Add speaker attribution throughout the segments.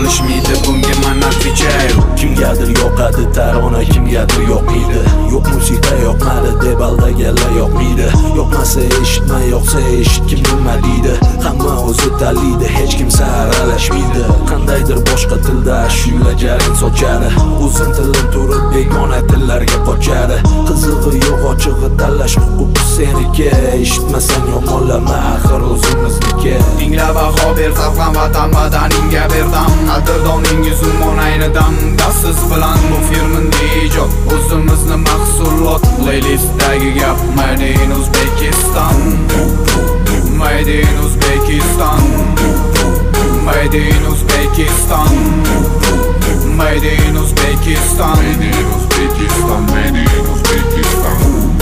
Speaker 1: bo'lishmaydi bunga man отвечаю.
Speaker 2: Kimgadir yoqadi tarona, kimgadir yoqmaydi. Yo'q musiqa yoqmadi deb aldagalar yoqmaydi. Yoqmasa eshitma, yoqsa eshitkim nima deydi. Hamma o'zi tanlaydi, hech kimsa aralashmaydi. Qandaydir boshqa tilda ashula jaring sochadi. O'zim tilim turib begona tillarga qochadi. Qizig'i yo'q, ochig'i tanlash huquqi seniki. Eshitmasang yomonlama, axir o'zimizniki.
Speaker 1: Tinglab baho ber, zavqan vatan badaningga berdim. Qadrdoningiz umon ayni damda siz bilan bu firmanda ijod. O'zimizni mahsulot playlistdagi gap Made in Uzbekistan. Made in Uzbekistan. Made in Uzbekistan. Made in Uzbekistan. Made in Uzbekistan. Made in Uzbekistan.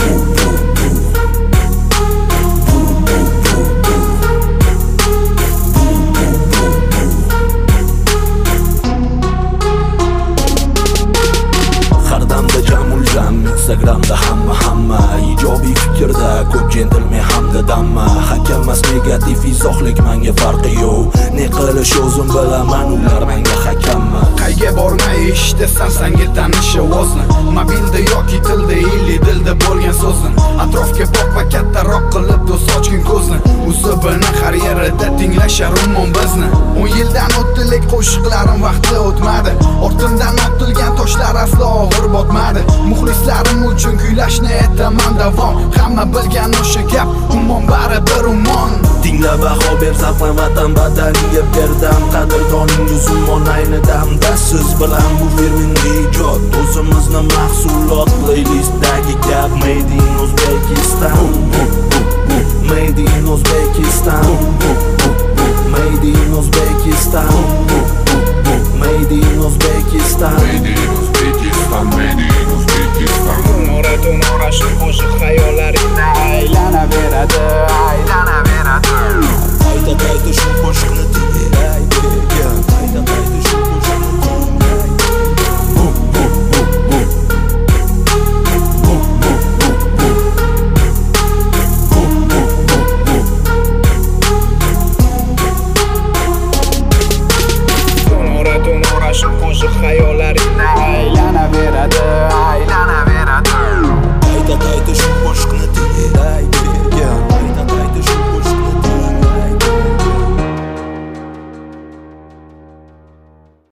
Speaker 2: Instagramda hamma ijobiy fikrda, ko'p jentelmen hamda damma. Hakamas negativ izohlik menga farqi yo'q. Ne qilish o'zim bilaman, ular menga hakammi.
Speaker 1: Qayga bormay eshitasan senga tanish ovozni. Mobilda yoki tilda, illi dilda bo'lgan so'zni. Atrofga boq va kattaroq qilib do'st ochgin ko'zni. O'zibini har yerda tinglashar umum bizni. 10 yildan o'tdilik qo'shiqlarim vaqti o'tmadi. Ortimdan otilgan toshlar aslo og'ir botmadi. Muxlislarim uchun kuylashni aytaman davom. Hamma bilgan o'sha gap, umon bari bir umon.
Speaker 2: Tinglab baho ber, zavqan vatan badaniga berdim. Qadrdoningiz umon ayni damda siz bilan bu firmanda ijod. O'zimizni mahsulot playlistdagi gap Made in Uzbekistan. Made in Uzbekistan. Made in Uzbekistan. Made in Uzbekistan.
Speaker 1: Made in Uzbekistan. Made in Uzbekistan. Umora shu qo'shiq xayol